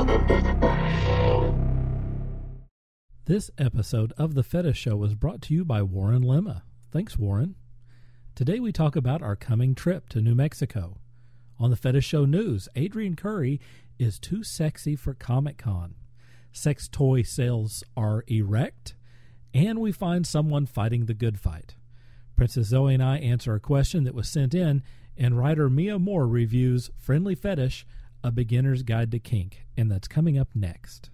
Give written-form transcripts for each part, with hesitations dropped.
This episode of The Fetish Show was brought to you by Warren Lemma. Thanks, Warren. Today we talk about our coming trip to New Mexico. On the Fetish Show news, Adrian Curry is too sexy for Comic-Con. Sex toy sales are erect, and we find someone fighting the good fight. Princess Zoe and I answer a question that was sent in, and writer Mia Moore reviews Friendly Fetish, A Beginner's Guide to Kink, and that's coming up next.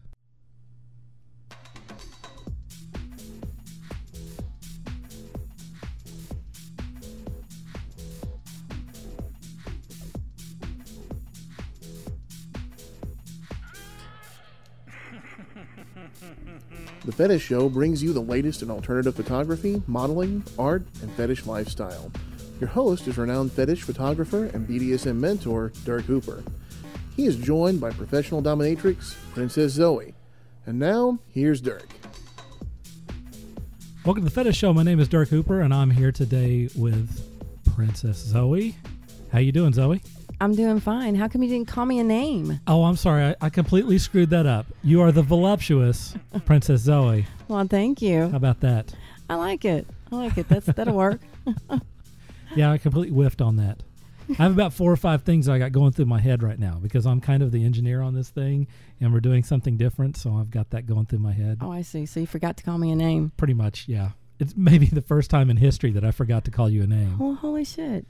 The Fetish Show brings you the latest in alternative photography, modeling, art, and fetish lifestyle. Your host is renowned fetish photographer and BDSM mentor, Dirk Hooper. He is joined by professional dominatrix, Princess Zoe. And now, here's Dirk. Welcome to The Fetish Show. My name is Dirk Hooper, and I'm here today with Princess Zoe. How you doing, Zoe? I'm doing fine. How come you didn't call me a name? Oh, I'm sorry. I completely screwed that up. You are the voluptuous Princess Zoe. Well, thank you. How about that? I like it. That'll work. Yeah, I completely whiffed on that. I have about 4 or 5 things I got going through my head right now because I'm kind of the engineer on this thing, and we're doing something different, so I've got that going through my head. Oh, I see. So you forgot to call me a name. Pretty much, yeah. It's maybe the first time in history that I forgot to call you a name. Well, holy shit.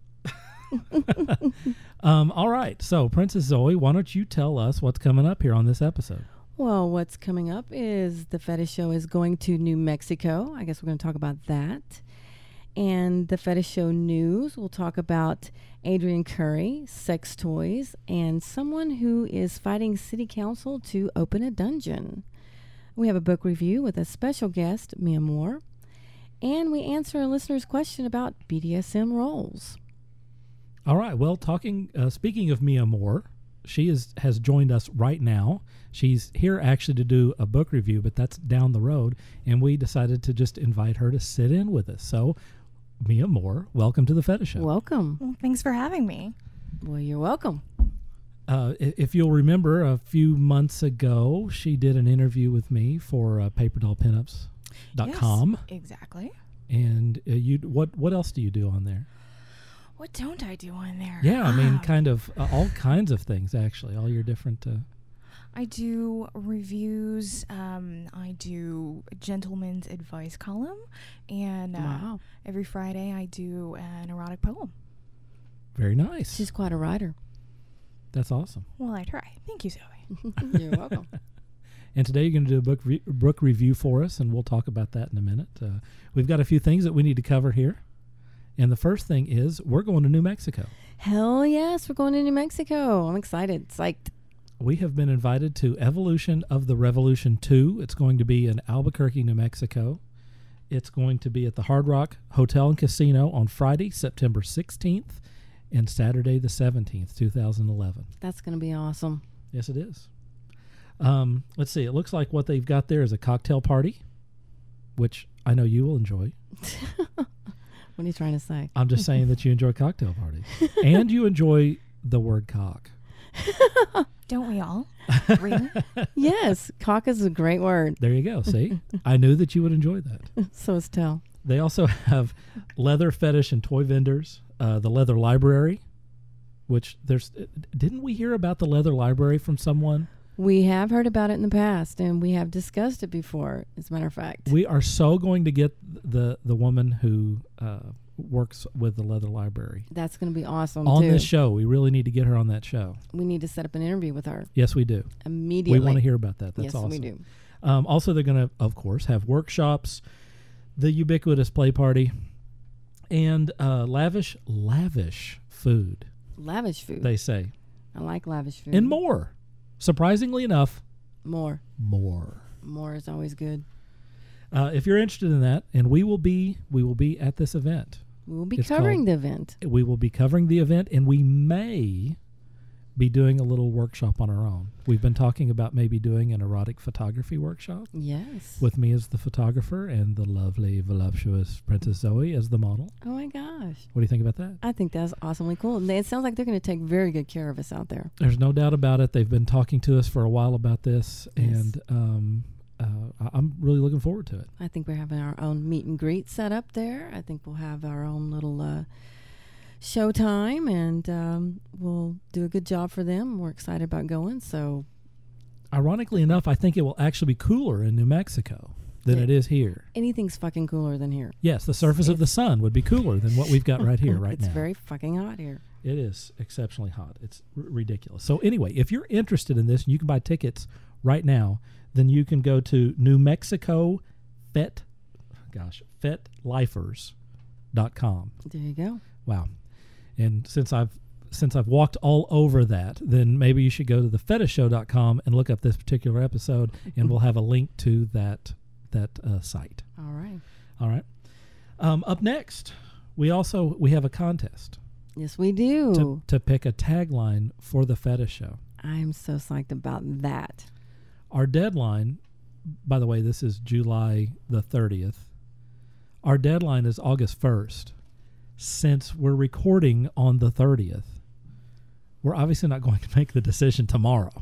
All right. So, Princess Zoe, why don't you tell us what's coming up here on this episode? Well, what's coming up is the Fetish Show is going to New Mexico. I guess we're going to talk about that. And the Fetish Show news, we'll talk about Adrian Curry, sex toys, and someone who is fighting city council to open a dungeon. We have a book review with a special guest, Mia Moore. And we answer a listener's question about BDSM roles. All right. Well, speaking of Mia Moore, she has joined us right now. She's here actually to do a book review, but that's down the road, and we decided to just invite her to sit in with us. So, Mia Moore, welcome to the Fetish Show. Welcome. Well, thanks for having me. Well, you're welcome. If you'll remember, a few months ago, she did an interview with me for paperdollpinups.com. Yes, exactly. And what else do you do on there? What don't I do on there? Yeah, I mean, kind of all kinds of things, actually. All your different... I do reviews. I do a gentleman's advice column. And wow. Every Friday I do an erotic poem. Very nice. She's quite a writer. That's awesome. Well, I try. Thank you, Zoe. You're welcome. And today you're going to do a book review for us, and we'll talk about that in a minute. We've got a few things that we need to cover here. And the first thing is we're going to New Mexico. Hell yes, we're going to New Mexico. I'm excited. Psyched. We have been invited to Evolution of the Revolution 2. It's going to be in Albuquerque, New Mexico. It's going to be at the Hard Rock Hotel and Casino on Friday, September 16th, and Saturday the 17th, 2011. That's going to be awesome. Yes, it is. Let's see. It looks like what they've got there is a cocktail party, which I know you will enjoy. What are you trying to say? I'm just saying that you enjoy cocktail parties. And you enjoy the word cock. Don't we all? Really? Yes. Cock is a great word. There you go. See? I knew that you would enjoy that. So is Tell. They also have leather fetish and toy vendors, the leather library, which didn't we hear about the leather library from someone? We have heard about it in the past, and we have discussed it before, as a matter of fact. We are so going to get the woman who works with the leather library. That's going to be awesome, on too. this show. We really need to get her on that show. We need to set up an interview with her. Yes, we do. Immediately. We want to hear about that. That's yes, awesome. we do. Also, they're going to, of course, have workshops, the ubiquitous play party, and lavish food. Lavish food. They say. I like lavish food. And more. Surprisingly enough. More. More is always good. If you're interested in that, and we will be at this event. We will be covering the event. We will be covering the event, and we may be doing a little workshop on our own. We've been talking about maybe doing an erotic photography workshop Yes. with me as the photographer and the lovely, voluptuous Princess Zoe as the model. Oh my gosh. What do you think about that? I think that's awesomely cool. And it sounds like they're going to take very good care of us out there. There's no doubt about it. They've been talking to us for a while about this, Yes. and I'm really looking forward to it. I think we're having our own meet and greet set up there. I think we'll have our own little showtime, and we'll do a good job for them. We're excited about going. So, Ironically enough, I think it will actually be cooler in New Mexico than Yeah. it is here. anything's fucking cooler than here. Yes, the surface of the sun would be cooler than what we've got right here, right it's now. very fucking hot here. It is exceptionally hot. It's ridiculous. So anyway, if you're interested in this and you can buy tickets right now, then you can go to New Mexico FetLifers.com. There you go. Wow. And since I've walked all over that, then maybe you should go to thefetishshow.com and look up this particular episode, and we'll have a link to that site. All right. All right. Up next, we have a contest Yes, we do. to pick a tagline for the Fetish Show. I'm so psyched about that. Our deadline, by the way, this is July the 30th. Our deadline is August 1st. Since we're recording on the 30th, we're obviously not going to make the decision tomorrow.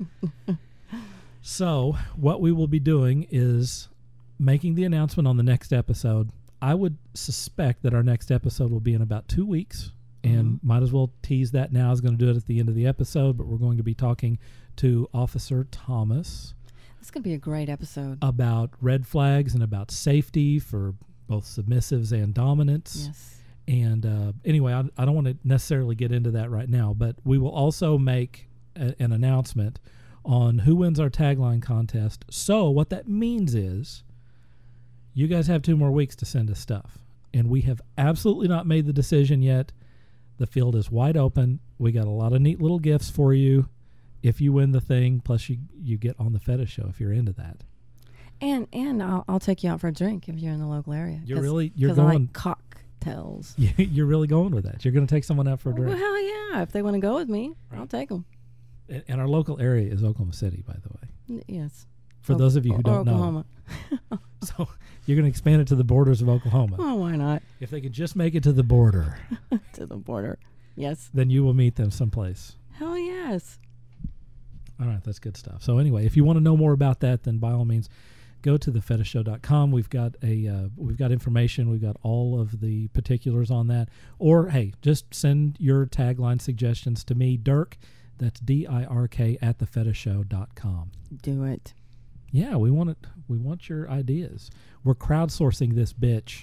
So what we will be doing is making the announcement on the next episode. I would suspect that our next episode will be in about 2 weeks, and might as well tease that now. I was going to do it at the end of the episode, but we're going to be talking to Officer Thomas This could be a great episode. about red flags and about safety for both submissives and dominants. Yes. And anyway, I don't want to necessarily get into that right now, but we will also make an announcement on who wins our tagline contest. So what that means is you guys have 2 more weeks to send us stuff. And we have absolutely not made the decision yet. The field is wide open. We got a lot of neat little gifts for you if you win the thing. Plus you get on the Fetish Show if you're into that. And I'll take you out for a drink if you're in the local area. You're 'Cause I going like cocktails. you're really going with that. You're going to take someone out for a Well, drink. hell yeah. If they want to go with me, I'll take them. And our local area is Oklahoma City, by the way. Yes. For those of you who don't know. Oklahoma. So you're going to expand it to the borders of Oklahoma. Oh, why not? If they can just make it to the border, To the border. Yes. then you will meet them someplace. Hell yes. All right, that's good stuff. So anyway, if you want to know more about that, then by all means, go to thefetishshow.com. We've got information. We've got all of the particulars on that. Or hey, just send your tagline suggestions to me, Dirk. That's DIRK at thefetishshow.com. Do it. Yeah, we want it. We want your ideas. We're crowdsourcing this bitch.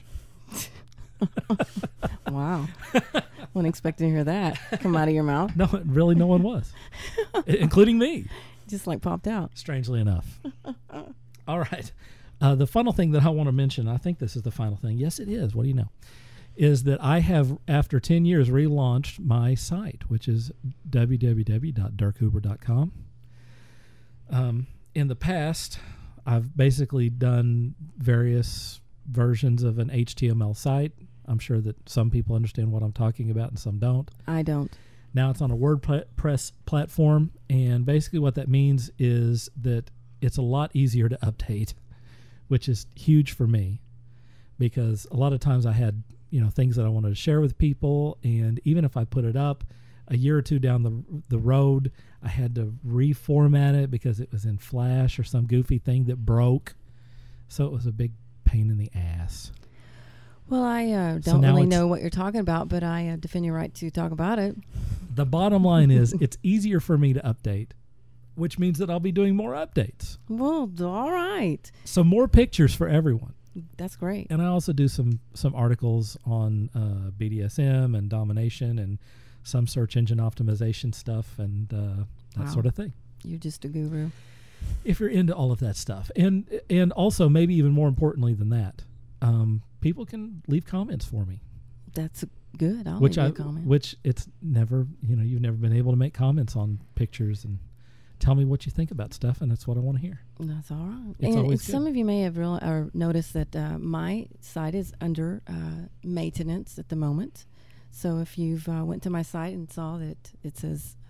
Wow. Wasn't expecting to hear that come out of your mouth. No, really, no one was, including me. Just like popped out. Strangely enough. All right. The final thing that I want to mention, I think this is the final thing. Yes, it is. What do you know? Is that I have, after 10 years, relaunched my site, which is www.dirkhuber.com. In the past, I've basically done various versions of an HTML site. I'm sure that some people understand what I'm talking about and some don't. I don't. Now it's on a WordPress platform, and basically what that means is that it's a lot easier to update, which is huge for me, because a lot of times I had, things that I wanted to share with people, and even if I put it up a year or two down the road, I had to reformat it because it was in Flash or some goofy thing that broke. So it was a big pain in the ass. Well, I So don't now really it's- know what you're talking about, but I defend your right to talk about it. The bottom line is it's easier for me to update, which means that I'll be doing more updates. Well, all right. So more pictures for everyone. That's great. And I also do some articles on BDSM and domination and some search engine optimization stuff and that Wow. sort of thing. You're just a guru. If you're into all of that stuff. And also, maybe even more importantly than that, people can leave comments for me. That's good. I'll Which leave you a comment. Which it's never, you've never been able to make comments on pictures and tell me what you think about stuff, and that's what I want to hear. That's all right. It's and always some good. of you may have noticed that my site is under maintenance at the moment. So if you've went to my site and saw that it says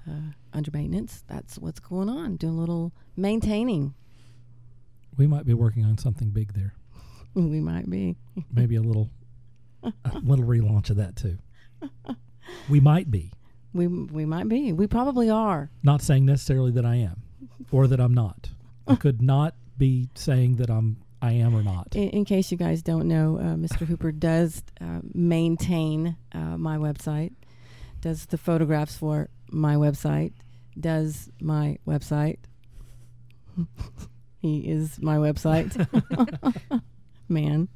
under maintenance. That's what's going on. Doing a little maintaining. We might be working on something big there. We might be. Maybe a little relaunch of that too. We might be. We might be. We probably are. Not saying necessarily that I am, or that I'm not. I could not be saying that I am or not. In case you guys don't know, Mr. Hooper does maintain my website, does the photographs for my website, does my website. He is my website. Man.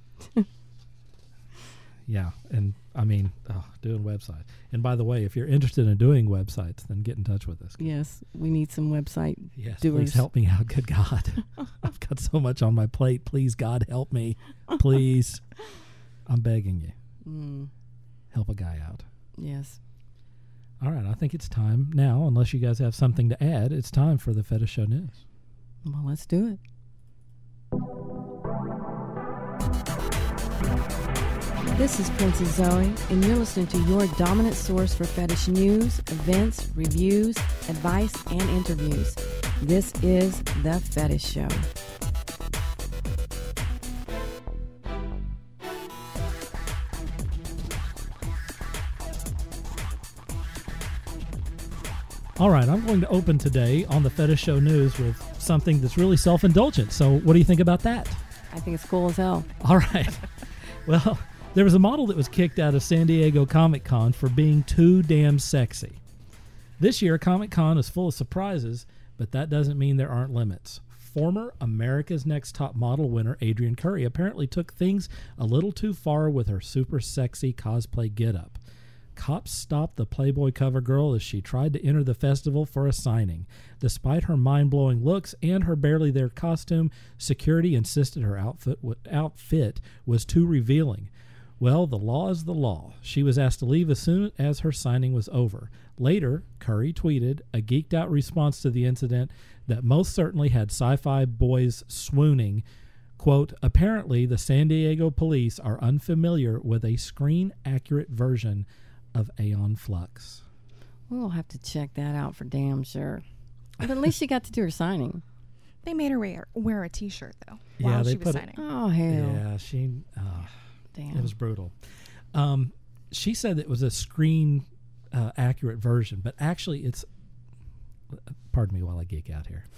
Yeah, and I mean, doing websites. And by the way, if you're interested in doing websites, then get in touch with us. Yes, we need some website Yes, doers. please help me out. Good God. I've got so much on my plate. Please, God, help me. Please. I'm begging you. Help a guy out. Yes. All right, I think it's time now, unless you guys have something to add, it's time for the Fetish Show News. Well, let's do it. This is Princess Zoe, and you're listening to your dominant source for fetish news, events, reviews, advice, and interviews. This is The Fetish Show. All right, I'm going to open today on the Fetish Show News with something that's really self-indulgent. So what do you think about that? I think it's cool as hell. All right. Well, there was a model that was kicked out of San Diego Comic-Con for being too damn sexy. This year, Comic-Con is full of surprises, but that doesn't mean there aren't limits. Former America's Next Top Model winner Adrienne Curry apparently took things a little too far with her super sexy cosplay getup. Cops stopped the Playboy cover girl as she tried to enter the festival for a signing. Despite her mind-blowing looks and her barely there costume, security insisted her outfit was too revealing. Well, the law is the law. She was asked to leave as soon as her signing was over. Later, Curry tweeted a geeked-out response to the incident that most certainly had sci-fi boys swooning. Quote, apparently the San Diego police are unfamiliar with a screen-accurate version of Aeon Flux. We'll have to check that out for damn sure. But at least she got to do her signing. They made her wear a T-shirt though Yeah, while they she was put it- signing. Oh, hell. Yeah, she... Damn. It was brutal. She said it was a screen accurate version, but actually it's... Pardon me while I geek out here.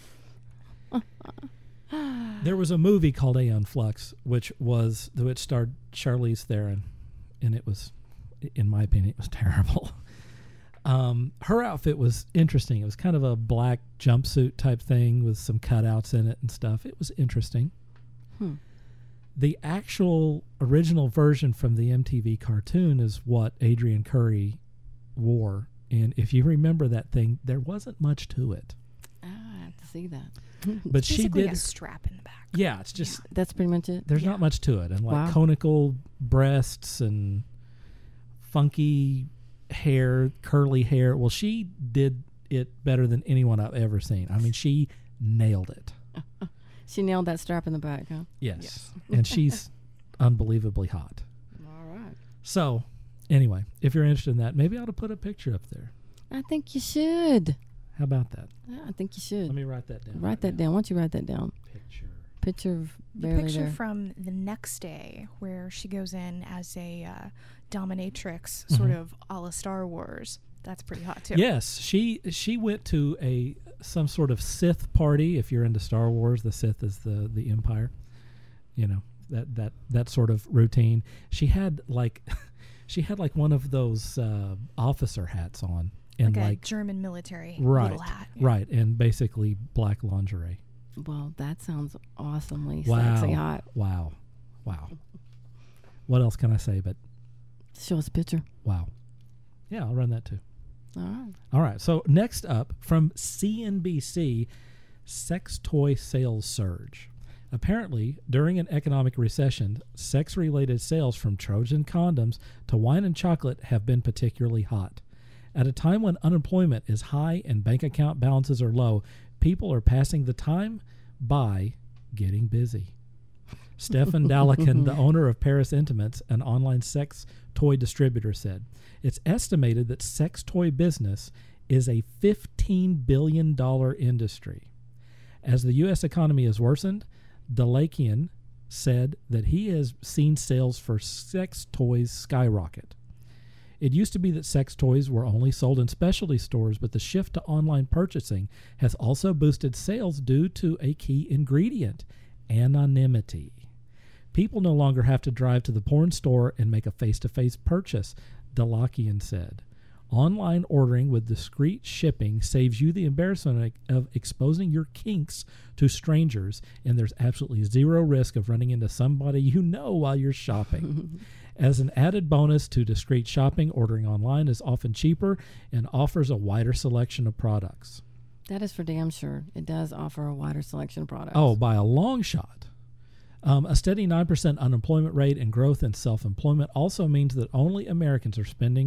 There was a movie called Aeon Flux, which starred Charlize Theron, and it was, in my opinion, it was terrible. Her outfit was interesting. It was kind of a black jumpsuit type thing with some cutouts in it and stuff. It was interesting. The actual original version from the MTV cartoon is what Adrienne Curry wore. And if you remember that thing, there wasn't much to it. I have to see that. But she Basically did... a strap in the back. Yeah, it's just... That's pretty much it. There's Yeah. not much to it. And like Wow. conical breasts and funky hair, curly hair. Well, she did it better than anyone I've ever seen. I mean, she nailed it. She nailed that strap in the back, huh? Yes. And she's unbelievably hot. All right. So, anyway, if you're interested in that, maybe I ought to put a picture up there. I think you should. How about that? Yeah, I think you should. Let me write that down. Write that down. Why don't you write that down? Picture. Picture of The barely picture there. from the next day where she goes in as a dominatrix, Mm-hmm. sort of a la Star Wars. That's pretty hot too. Yes, she went to some sort of Sith party. If you're into Star Wars, the Sith is the Empire. You know, that sort of routine. She had like one of those officer hats on, and Like a like German military right, little hat. Yeah. right, and basically black lingerie. Well, that sounds awesomely Wow, sexy hot. wow. What else can I say? But Show us a picture. wow, yeah, I'll run that too. All right. All right. So next up from CNBC, sex toy sales surge. Apparently, during an economic recession, sex-related sales from Trojan condoms to wine and chocolate have been particularly hot. At a time when unemployment is high and bank account balances are low, people are passing the time by getting busy. Stefan Dalakan, the owner of Paris Intimates, an online sex toy distributor, said, it's estimated that sex toy business is a $15 billion industry. As the U.S. economy has worsened, Delakian said that he has seen sales for sex toys skyrocket. It used to be that sex toys were only sold in specialty stores, but the shift to online purchasing has also boosted sales due to a key ingredient, anonymity. People no longer have to drive to the porn store and make a face-to-face purchase, Delakian said. Online ordering with discreet shipping saves you the embarrassment of exposing your kinks to strangers, and there's absolutely zero risk of running into somebody you know while you're shopping. As an added bonus to discreet shopping, ordering online is often cheaper and offers a wider selection of products. That is for damn sure. It does offer a wider selection of products. Oh, by a long shot. A steady 9% unemployment rate and growth in self-employment also means that Americans are spending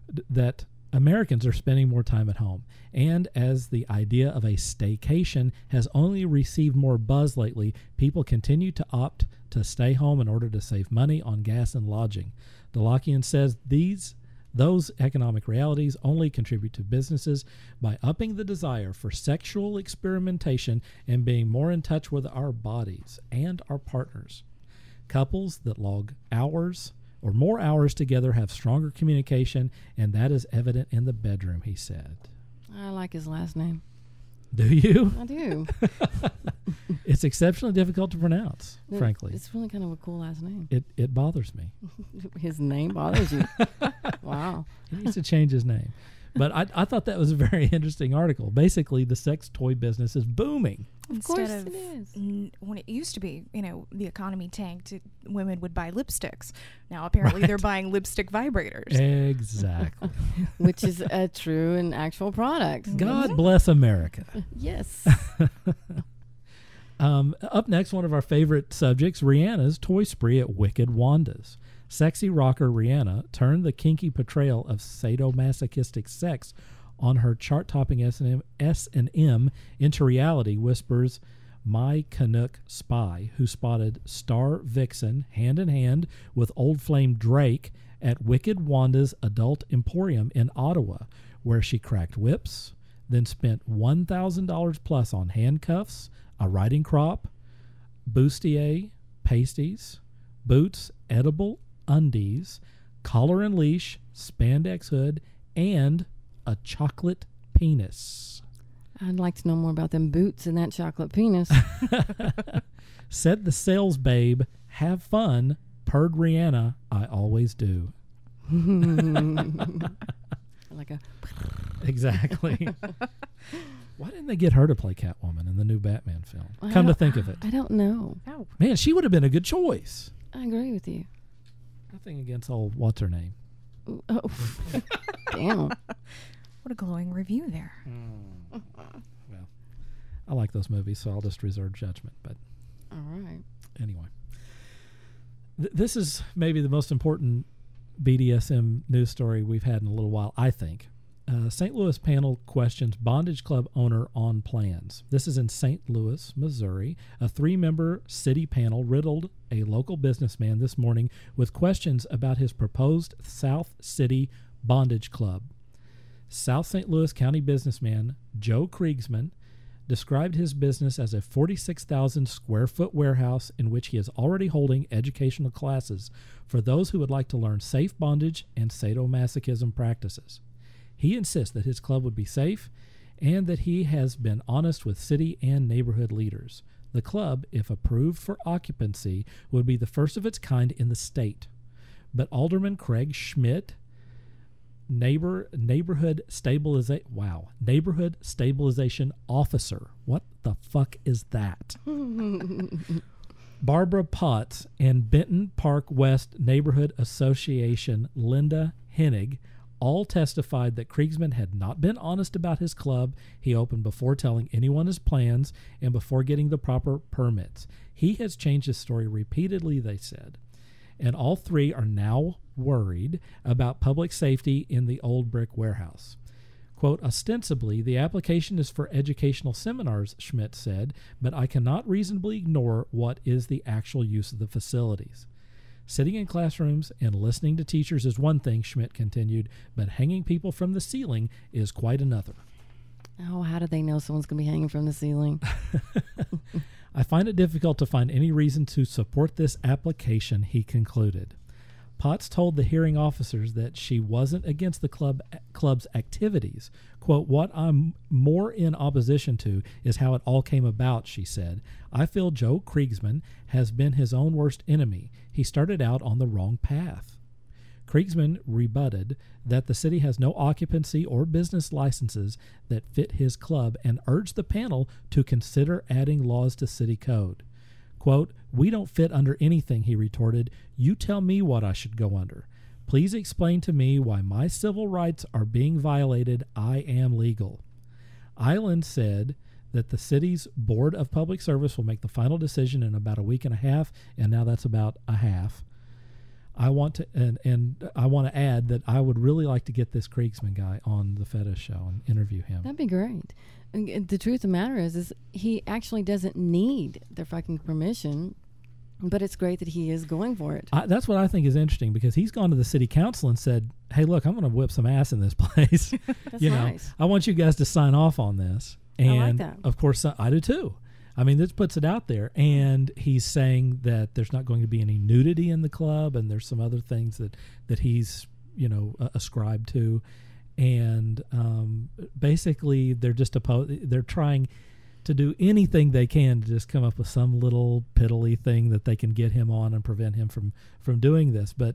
more time at home. And as the idea of a staycation has only received more buzz lately, people continue to opt to stay home in order to save money on gas and lodging. Delakian says those economic realities only contribute to businesses by upping the desire for sexual experimentation and being more in touch with our bodies and our partners. Couples that log hours or more hours together have stronger communication, and that is evident in the bedroom, he said. I like his last name. Do you? I do. It's exceptionally difficult to pronounce, frankly. It's really kind of a cool last name. It bothers me. His name bothers you. Wow. He needs to change his name. But I thought that was a very interesting article. Basically, the sex toy business is booming. Of course it is. When it used to be, the economy tanked, women would buy lipsticks. Now apparently they're buying lipstick vibrators. Exactly. Which is a true and actual product. God bless America. Yes. Up next, one of our favorite subjects, Rihanna's toy spree at Wicked Wanda's. Sexy rocker Rihanna turned the kinky portrayal of sadomasochistic sex on her chart-topping S&M into reality, whispers My Canuck Spy, who spotted Star Vixen hand-in-hand with Old Flame Drake at Wicked Wanda's Adult Emporium in Ottawa, where she cracked whips, then spent $1,000 plus on handcuffs, a riding crop, bustier, pasties, boots, edible undies, collar and leash, spandex hood, and a chocolate penis. I'd like to know more about them boots and that chocolate penis. Said the sales babe, have fun, purred Rihanna, I always do. Like a... Exactly. Why didn't they get her to play Catwoman in the new Batman film? Come to think of it. I don't know. Oh. Man, she would have been a good choice. I agree with you. Nothing against old, what's her name? Ooh, oh. Damn. What a glowing review there. Well, I like those movies, so I'll just reserve judgment. But All right. anyway, this is maybe the most important BDSM news story we've had in a little while, I think. St. Louis panel questions bondage club owner on plans. This is in St. Louis, Missouri. A 3-member city panel riddled a local businessman this morning with questions about his proposed South City Bondage Club. South St. Louis County businessman Joe Kriegsman described his business as a 46,000 square foot warehouse in which he is already holding educational classes for those who would like to learn safe bondage and sadomasochism practices. He insists that his club would be safe and that he has been honest with city and neighborhood leaders. The club, if approved for occupancy, would be the first of its kind in the state. But Alderman Craig Schmidt, neighborhood stabilization officer. What the fuck is that? Barbara Potts and Benton Park West Neighborhood Association Linda Hennig all testified that Kriegsman had not been honest about his club he opened before telling anyone his plans and before getting the proper permits. He has changed his story repeatedly, they said. And all three are now worried about public safety in the old brick warehouse. Quote, ostensibly, the application is for educational seminars, Schmidt said, but I cannot reasonably ignore what is the actual use of the facilities. Sitting in classrooms and listening to teachers is one thing, Schmidt continued, but hanging people from the ceiling is quite another. Oh, how do they know someone's going to be hanging from the ceiling? I find it difficult to find any reason to support this application, he concluded. Potts told the hearing officers that she wasn't against the club's activities. Quote, what I'm more in opposition to is how it all came about, she said. I feel Joe Kriegsman has been his own worst enemy. He started out on the wrong path. Kriegsman rebutted that the city has no occupancy or business licenses that fit his club and urged the panel to consider adding laws to city code. Quote, we don't fit under anything, he retorted. You tell me what I should go under. Please explain to me why my civil rights are being violated. I am legal. Island said that the city's Board of Public Service will make the final decision in about a week and a half, and now that's about a half. I want to I want to add that I would really like to get this Kriegsman guy on the Fetish Show and interview him. That'd be great. And the truth of the matter is he actually doesn't need their fucking permission, but it's great that he is going for it. That's what I think is interesting, because he's gone to the city council and said, hey, look, I'm going to whip some ass in this place. That's nice. I want you guys to sign off on this. And I like that. Of course, I do too. I mean, this puts it out there, and he's saying that there's not going to be any nudity in the club, and there's some other things that he's, ascribed to, and basically they're just they're trying to do anything they can to just come up with some little piddly thing that they can get him on and prevent him from doing this. But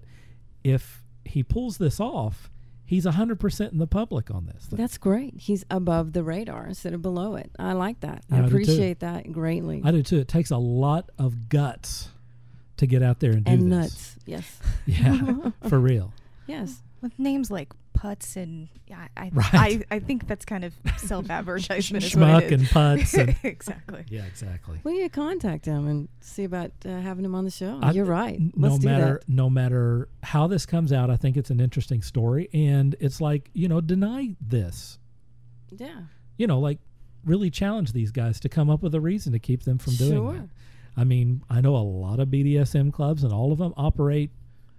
if he pulls this off, he's 100% in the public on this thing. That's great. He's above the radar instead of below it. I like that. Yeah, I appreciate that greatly. I do too. It takes a lot of guts to get out there and do this. And nuts. Yes. Yeah, for real. Yes. With names like Putz and Right. I think that's kind of self-advertisement. is Schmuck what it is. and putz. And Exactly. yeah, exactly. We need to contact him and see about having him on the show. I- You're right. No Let's do matter that. no matter how this comes out, I think it's an interesting story, and it's like, deny this. Yeah. Like really challenge these guys to come up with a reason to keep them from doing Sure. that. I mean, I know a lot of BDSM clubs, and all of them operate,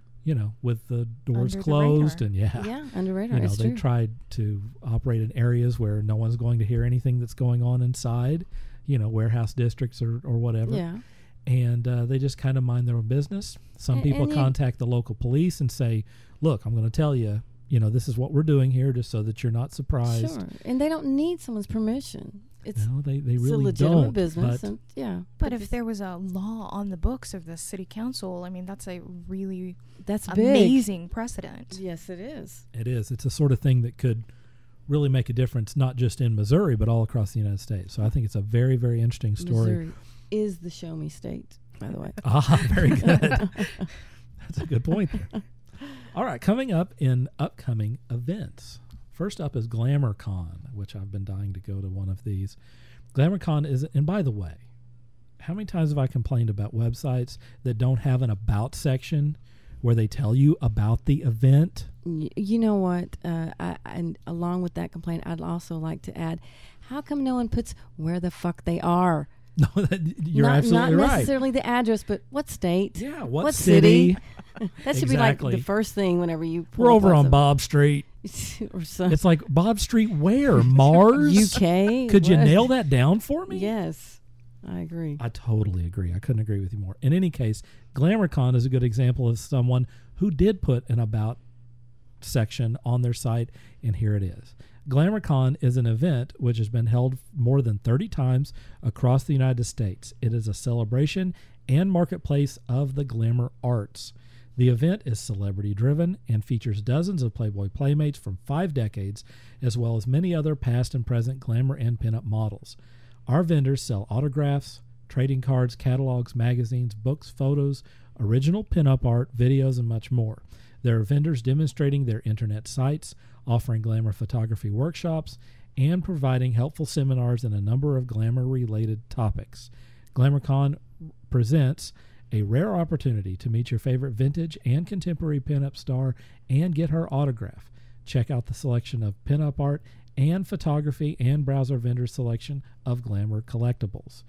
with the doors Under the closed, radar. and Yeah, under radar. It's they true. tried to operate in areas where no one's going to hear anything that's going on inside, warehouse districts or whatever. Yeah. And they just kind of mind their own business. Some people and contact the local police and say, look, I'm going to tell you, this is what we're doing here, just so that you're not surprised. Sure. And they don't need someone's permission. It's No, they it's really a legitimate don't. business. But And, yeah. But if there was a law on the books of the city council, I mean, that's a really that's big. amazing precedent. Yes, it is. it is. It's a sort of thing that could really make a difference, not just in Missouri, but all across the United States. So I think it's a very, very interesting story. Missouri is the show me state, by the way. Very good. That's a good point there. All right, coming up in upcoming events. First up is GlamourCon, which I've been dying to go to one of these. GlamourCon is, and by the way, how many times have I complained about websites that don't have an about section where they tell you about the event? You know what? And along with that complaint, I'd also like to add, how come no one puts where the fuck they are? No, you're absolutely not right. necessarily the address, but what state? Yeah, what What city? That should Exactly. be like the first thing whenever you pull We're up over on some- Bob Street. or some It's like, Bob Street where? Mars? UK. Could you What? nail that down for me? Yes, I agree. I totally agree. I couldn't agree with you more. In any case, GlamourCon is a good example of someone who did put an about section on their site, and here it is. GlamourCon is an event which has been held more than 30 times across the United States. It is a celebration and marketplace of the glamour arts. The event is celebrity-driven and features dozens of Playboy Playmates from 5 decades, as well as many other past and present glamour and pinup models. Our vendors sell autographs, trading cards, catalogs, magazines, books, photos, original pinup art, videos, and much more. There are vendors demonstrating their internet sites, offering glamour photography workshops, and providing helpful seminars in a number of glamour-related topics. GlamourCon presents a rare opportunity to meet your favorite vintage and contemporary pinup star and get her autograph. Check out the selection of pinup art and photography and browse our vendor selection of glamour collectibles.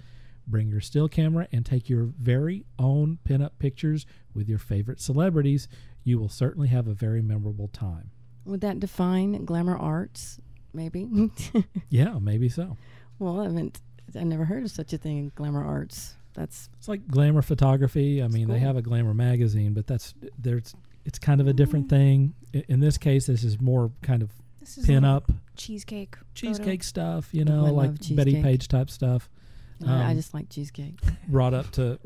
Bring your still camera and take your very own pinup pictures with your favorite celebrities. You will certainly have a very memorable time. Would that define glamour arts? Maybe. Yeah, maybe so. Well, I never heard of such a thing, glamour arts. It's like glamour photography. I mean, cool. They have a glamour magazine, but it's kind of a different thing. In this case, this is more kind of pin-up cheesecake stuff, I like love Betty cheesecake. Page type stuff. I just like cheesecake. Brought up to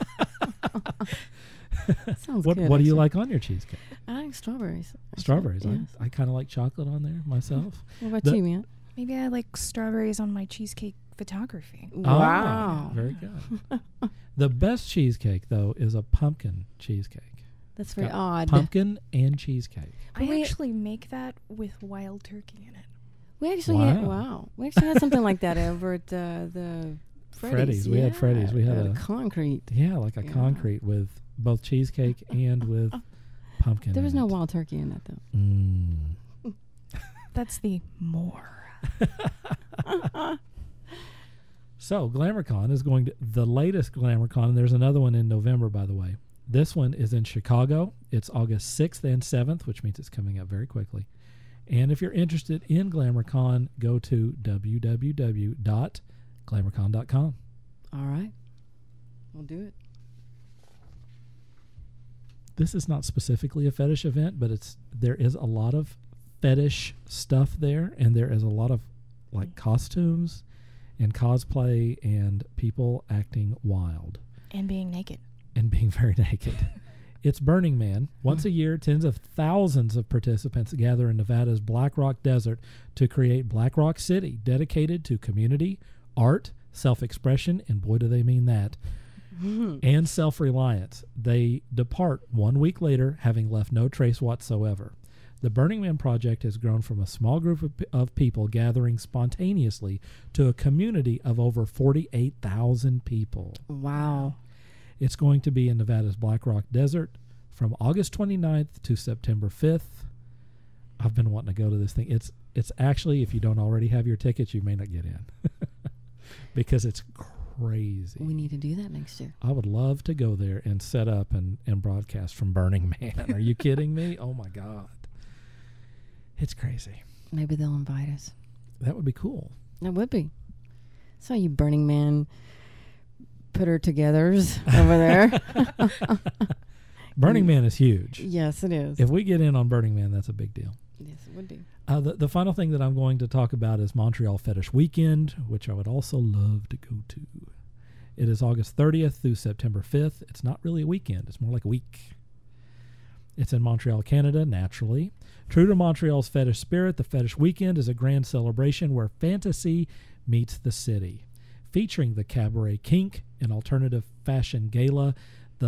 Sounds what good. do you actually. like on your cheesecake? I like strawberries. actually. Strawberries. Yes. I kind of like chocolate on there myself. What about The- you, man? Maybe I like strawberries on my cheesecake photography. Wow. Oh, very good. The best cheesecake, though, is a pumpkin cheesecake. That's very Got odd. Pumpkin and cheesecake. I we- actually make that with wild turkey in it. We actually we actually had something like that over at the Freddy's. We had Freddy's. We had a a concrete. Yeah, like a Yeah. concrete with both cheesecake and with pumpkin. There was in no it. wild turkey in that though. Mm. That's the more. So GlamourCon is going to the latest GlamourCon, and there's another one in November, by the way. This one is in Chicago. It's August 6th and 7th, which means it's coming up very quickly. And if you're interested in GlamourCon, go to www.glamourcon.com. All right, we'll do it. This is not specifically a fetish event, but there is a lot of fetish stuff there, and there is a lot of like costumes and cosplay and people acting wild And being naked. and being very naked. It's Burning Man. Once a year, tens of thousands of participants gather in Nevada's Black Rock Desert to create Black Rock City, dedicated to community, art, self-expression, and boy do they mean that, and self-reliance. They depart 1 week later, having left no trace whatsoever. The Burning Man project has grown from a small group of people gathering spontaneously to a community of over 48,000 people. Wow. It's going to be in Nevada's Black Rock Desert from August 29th to September 5th. I've been wanting to go to this thing. It's actually, if you don't already have your tickets, you may not get in because it's crazy. We need to do that next year. I would love to go there and set up and broadcast from Burning Man. Are you kidding me? Oh, my God. It's crazy. Maybe they'll invite us. That would be cool. That would be. So you Burning Man put her togethers over there. Burning Man is huge. Yes, it is. If we get in on Burning Man, that's a big deal. Yes, it would be. The final thing that I'm going to talk about is Montreal Fetish Weekend, which I would also love to go to. It is August 30th through September 5th. It's not really a weekend. It's more like a week. It's in Montreal, Canada, naturally. True to Montreal's fetish spirit, the Fetish Weekend is a grand celebration where fantasy meets the city. Featuring the Cabaret Kink, an alternative fashion gala, the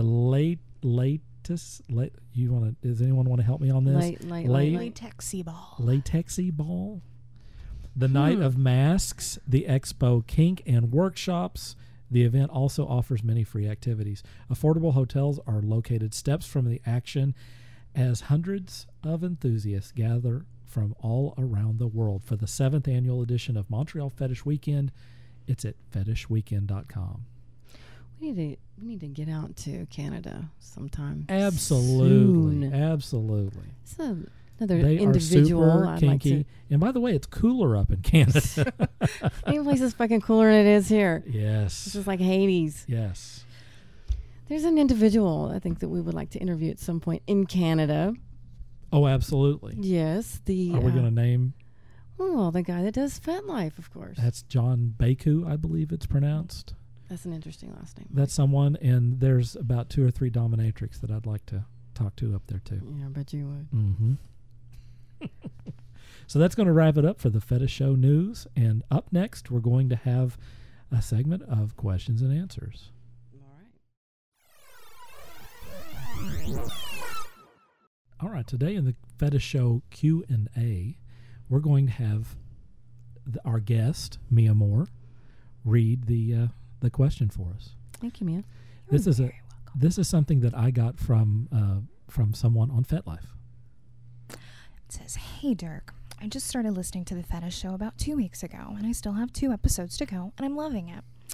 does anyone want to help me on this? Latexy ball. Latexy ball. The Night of Masks, the Expo Kink and Workshops. The event also offers many free activities. Affordable hotels are located steps from the action as hundreds of enthusiasts gather from all around the world for the 7th annual edition of Montreal Fetish Weekend. It's at fetishweekend.com. We need to get out to Canada sometime. Absolutely. soon. Absolutely. It's another They individual. are super I'd kinky. Like And by the way, it's cooler up in Canada. to, any place is fucking cooler than it is here. Yes. This is like Hades. Yes. There's an individual I think that we would like to interview at some point in Canada. Oh, absolutely. Yes, Are we going to name? well, the guy that does FetLife, of course. That's John Baku, I believe it's pronounced. That's an interesting last name. That's someone, and there's about 2 or 3 dominatrix that I'd like to talk to up there too. Yeah, I bet you would. Mm-hmm. So that's going to wrap it up for the Fetish Show news. And up next, we're going to have a segment of questions and answers. All right, today in the Fetish Show Q&A, we're going to have our guest, Mia Moore, read the question for us. Thank you, Mia. This is something that I got from someone on FetLife. It says, "Hey Dirk, I just started listening to the Fetish Show about 2 weeks ago, and I still have 2 episodes to go, and I'm loving it.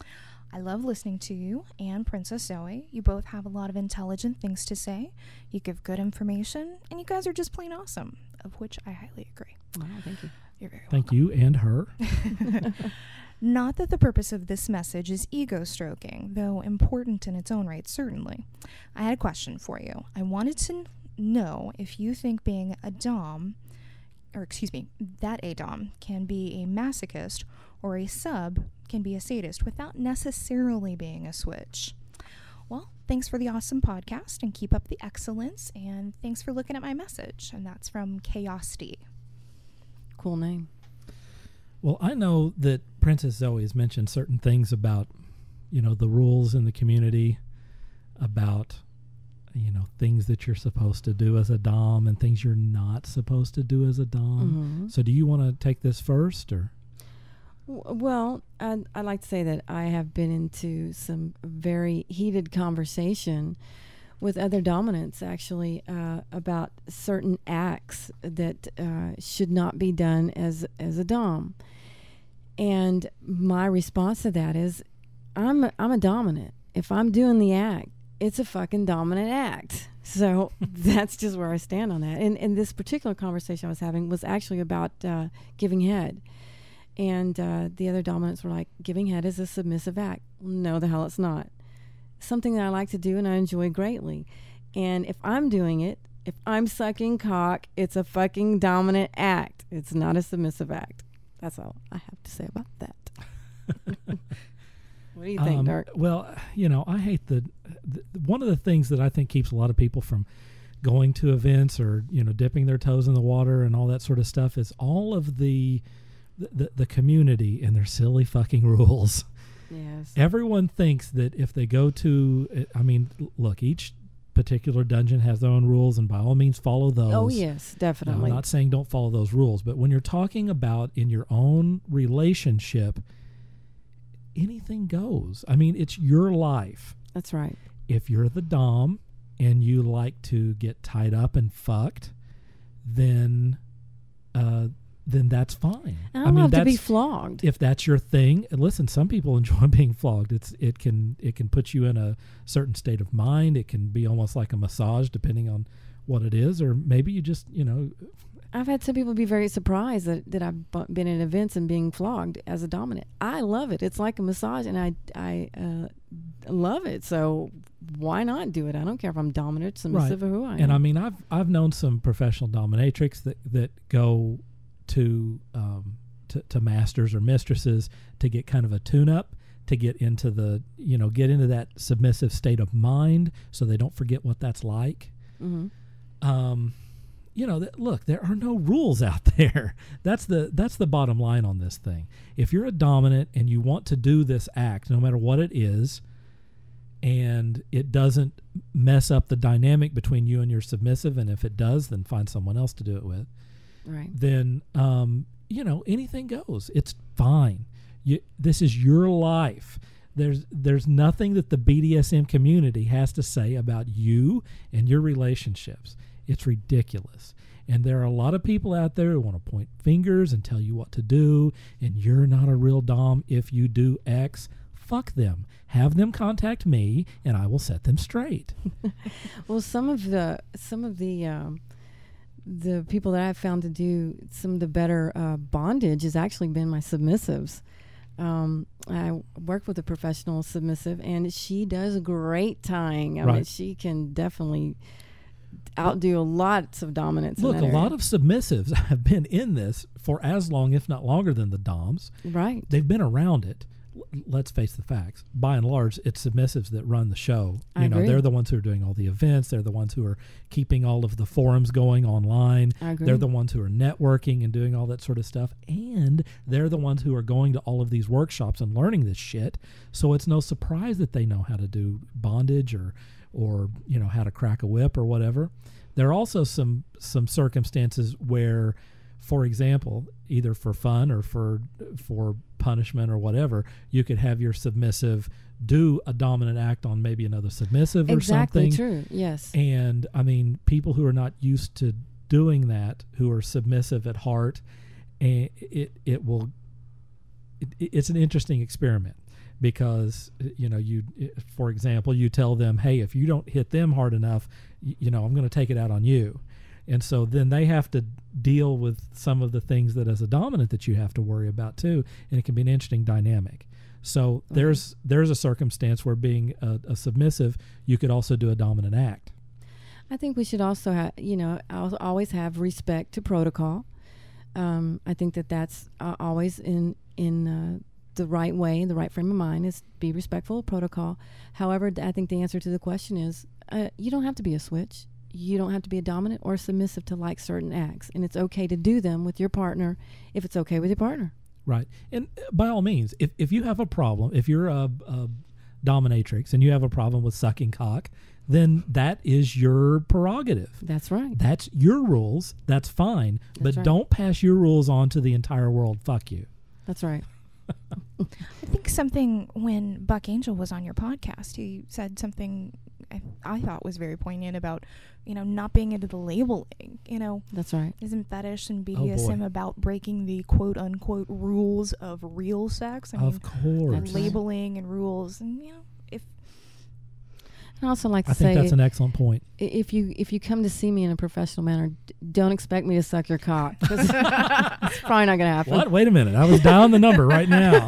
I love listening to you and Princess Zoe. You both have a lot of intelligent things to say. You give good information, and you guys are just plain awesome, of which I highly agree. Wow, thank you. You're very Thank welcome. you and her. Not that the purpose of this message is ego stroking, though important in its own right, certainly. I had a question for you. I wanted to know if you think being a dom, that a dom can be a masochist or a sub can be a sadist without necessarily being a switch. Well, thanks for the awesome podcast and keep up the excellence, and thanks for looking at my message. And that's from Chaosity. Cool name. Well, I know that Princess Zoe has mentioned certain things about, the rules in the community, about, things that you're supposed to do as a dom and things you're not supposed to do as a dom. So do you want to take this first, or? Well, I'd like to say that I have been into some very heated conversation with other dominants, actually, about certain acts that should not be done as a dom. And my response to that is, I'm a dominant. If I'm doing the act, it's a fucking dominant act. So that's just where I stand on that. And this particular conversation I was having was actually about giving head. And the other dominants were like, giving head is a submissive act. No, the hell it's not. Something that I like to do and I enjoy greatly. And if I'm doing it, if I'm sucking cock, it's a fucking dominant act. It's not a submissive act. That's all I have to say about that. What do you think, Dirk? Well, I hate one of the things that I think keeps a lot of people from going to events or, dipping their toes in the water and all that sort of stuff is all of the community and their silly fucking rules. Yes. Everyone thinks that if they go to, look, each particular dungeon has their own rules, and by all means follow those. Oh, yes, definitely. Now, I'm not saying don't follow those rules, but when you're talking about in your own relationship, anything goes. It's your life. That's right. If you're the dom and you like to get tied up and fucked, then that's fine. I don't have to be flogged. If that's your thing, and listen, some people enjoy being flogged. It can put you in a certain state of mind. It can be almost like a massage, depending on what it is, or maybe you just I've had some people be very surprised that I've been in events and being flogged as a dominant. I love it. It's like a massage, and I love it. So why not do it? I don't care if I'm dominant, submissive, or who I am. And I've known some professional dominatrix that go to masters or mistresses to get kind of a tune-up, to get into that submissive state of mind so they don't forget what that's like. Mm-hmm. Look, there are no rules out there. That's the bottom line on this thing. If you're a dominant and you want to do this act, no matter what it is, and it doesn't mess up the dynamic between you and your submissive, and if it does, then find someone else to do it with. Right. Then, anything goes. It's fine. This is your life. There's nothing that the BDSM community has to say about you and your relationships. It's ridiculous. And there are a lot of people out there who want to point fingers and tell you what to do, and you're not a real dom if you do X. Fuck them. Have them contact me, and I will set them straight. Well, some of the people that I've found to do some of the better bondage has actually been my submissives. I work with a professional submissive, and she does great tying. I mean, she can definitely outdo lots of dominants. Look, a lot of submissives have been in this for as long, if not longer, than the doms. Right. They've been around it. Let's face the facts. By and large, it's submissives that run the show. I agree. They're the ones who are doing all the events. They're the ones who are keeping all of the forums going online. I agree. They're the ones who are networking and doing all that sort of stuff. And they're the ones who are going to all of these workshops and learning this shit. So it's no surprise that they know how to do bondage or how to crack a whip or whatever. There are also some circumstances where, for example, either for fun or for punishment or whatever, you could have your submissive do a dominant act on maybe another submissive or something. Exactly true, yes. And, people who are not used to doing that, who are submissive at heart, it's an interesting experiment because for example, you tell them, hey, if you don't hit them hard enough, I'm going to take it out on you. And so then they have to deal with some of the things that as a dominant that you have to worry about too, and it can be an interesting dynamic. So there's a circumstance where being a submissive, you could also do a dominant act. I think we should also have, always have respect to protocol. I think that's always in the right way, the right frame of mind, is be respectful of protocol. However, I think the answer to the question is you don't have to be a switch. You don't have to be a dominant or submissive to like certain acts, and it's okay to do them with your partner if it's okay with your partner. Right. And by all means, if you have a problem, if you're a dominatrix and you have a problem with sucking cock, then that is your prerogative. That's right. That's your rules. That's fine. But don't pass your rules on to the entire world. Fuck you. That's right. I think something when Buck Angel was on your podcast, he said something I thought was very poignant about, not being into the labeling. That's right. Isn't fetish and BDSM about breaking the quote unquote rules of real sex? Of course. And labeling and rules, and if. I also like to say, I think that's an excellent point. If you come to see me in a professional manner, don't expect me to suck your cock. It's probably not going to happen. What? Wait a minute. I was dialing the number right now.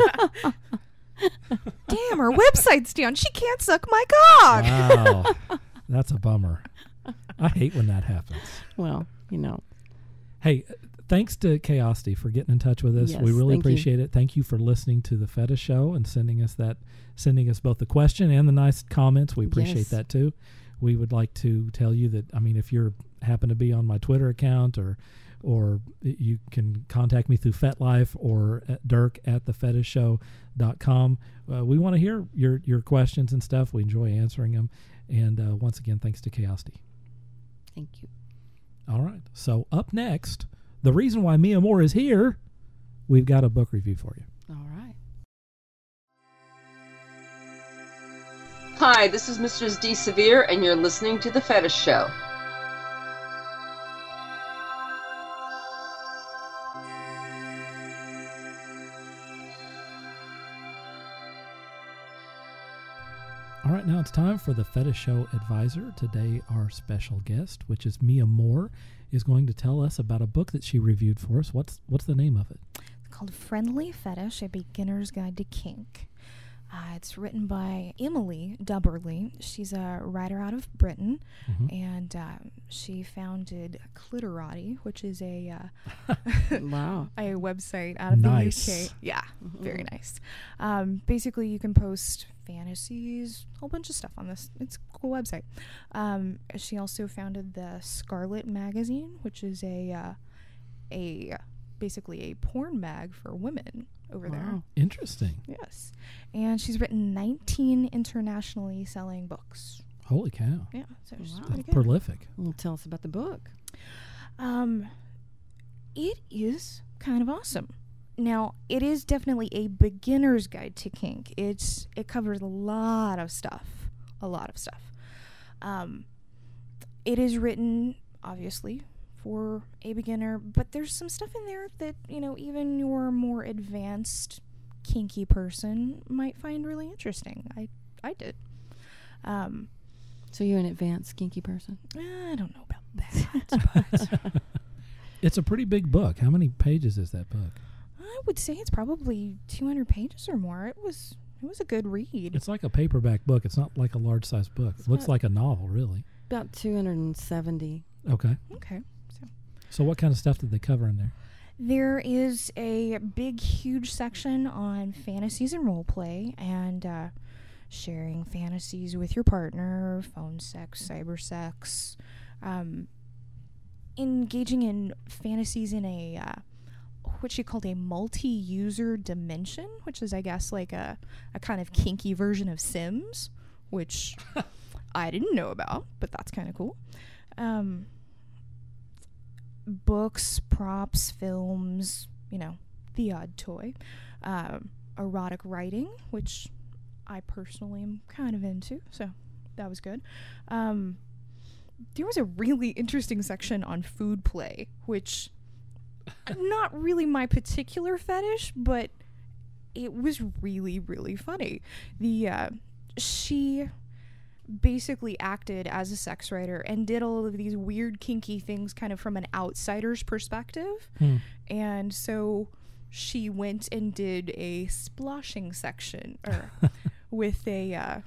Damn, her website's down. She can't suck my cock. Wow. That's a bummer. I hate when that happens. Well, Hey, thanks to Chaosity for getting in touch with us. Yes, we really thank appreciate it. Thank you for listening to the Fetish Show and sending us both the question and the nice comments. We appreciate that too. We would like to tell you that, if you happen to be on my Twitter account or you can contact me through FetLife or at dirk@thefetishshow.com. We want to hear your questions and stuff. We enjoy answering them. And once again, thanks to Chaosity. Thank you. All right. So up next, the reason why Mia Moore is here, we've got a book review for you. All right. Hi, this is Mistress D. Severe, and you're listening to The Fetish Show. All right, now it's time for the Fetish Show Advisor. Today, our special guest, which is Mia Moore, is going to tell us about a book that she reviewed for us. What's the name of it? It's called Friendly Fetish, A Beginner's Guide to Kink. It's written by Emily Dubberly. She's a writer out of Britain, and she founded Clitorati, which is a wow, a website out of the UK. Yeah, very nice. Basically, you can post fantasies, a whole bunch of stuff on this. It's a cool website. She also founded the Scarlet Magazine, which is basically a porn mag for women over there. Interesting. Yes. And she's written 19 internationally selling books. Holy cow. Yeah. So she's Wow. pretty good. Prolific. Well, tell us about the book. It is kind of awesome. Now, it is definitely a beginner's guide to kink. It covers a lot of stuff. It is written, obviously, for a beginner, but there's some stuff in there that, even your more advanced kinky person might find really interesting. I did. So you're an advanced kinky person? I don't know about that, but It's a pretty big book. How many pages is that book? I would say it's probably 200 pages or more. It was a good read. It's like a paperback book. It's not like a large-size book. It looks like a novel, really. About 270. Okay. Okay. So what kind of stuff did they cover in there? There is a big, huge section on fantasies and role play and sharing fantasies with your partner, phone sex, cyber sex, engaging in fantasies in a what she called a multi-user dimension, which is, I guess, like a kind of kinky version of Sims, which I didn't know about, but that's kind of cool. Books, props, films, the odd toy. Erotic writing, which I personally am kind of into, so that was good. There was a really interesting section on food play, which not really my particular fetish, but it was really, really funny. She basically acted as a sex writer and did all of these weird kinky things kind of from an outsider's perspective. And so she went and did a splashing section with a